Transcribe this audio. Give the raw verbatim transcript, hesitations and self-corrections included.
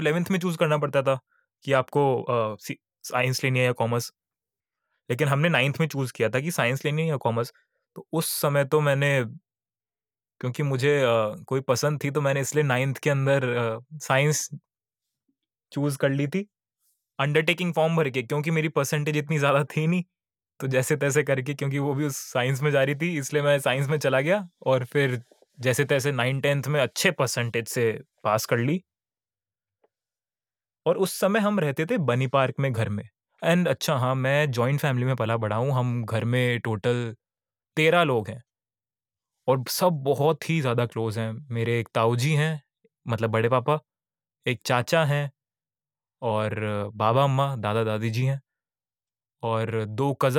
Eleventh में choose करना पड़ता था कि आपको अ, सी साइंस लेनी है या कॉमर्स। लेकिन हमने नाइन्थ में चूज़ किया था कि साइंस लेनी है या कॉमर्स। तो उस समय तो मैंने क्योंकि मुझे अ, कोई पसंद थी तो मैंने इसलिए नाइन्थ के अंदर अ, साइंस चूज़ कर ली थी। अंडरटेकिंग फॉर्म भर के क्योंकि मेरी परसेंटेज इतनी ज़्यादा थी नहीं, तो जैसे-तैसे करके क्योंकि वो भी उस साइंस में जा रही थी इसलिए मैं साइंस में चला गया और फिर जैसे-तैसे नाइन-टेंथ में अच्छे परसेंटेज से पास कर ली। और उस समय हम रहते थे बनी पार्क में घर में एंड अच्छा हाँ, मैं जॉइंट फैमिली में पला-बड़ा हूँ। हम घर में टोटल तेरह लोग हैं और सब बहुत ही ज़्यादा क्लोज़ हैं। मेरे एक ताऊ जी हैं, मतलब बड़े पापा, एक चाचा हैं और बाबा-अम्मा, दादा-दादी जी हैं और दो कज़न